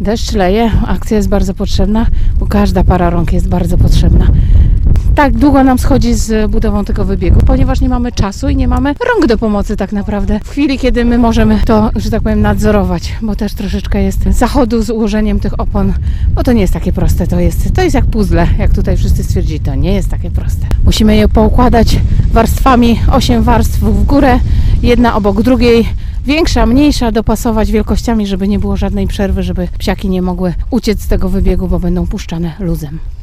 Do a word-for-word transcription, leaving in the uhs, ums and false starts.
Deszcz leje, akcja jest bardzo potrzebna, bo każda para rąk jest bardzo potrzebna. Tak długo nam schodzi z budową tego wybiegu, ponieważ nie mamy czasu i nie mamy rąk do pomocy tak naprawdę. W chwili, kiedy my możemy to, że tak powiem, nadzorować, bo też troszeczkę jest zachodu z ułożeniem tych opon, bo to nie jest takie proste, to jest, to jest jak puzzle, jak tutaj wszyscy stwierdzili, to nie jest takie proste. Musimy je poukładać warstwami, osiem warstw w górę, jedna obok drugiej, większa, mniejsza, dopasować wielkościami, żeby nie było żadnej przerwy, żeby psiaki nie mogły uciec z tego wybiegu, bo będą puszczane luzem.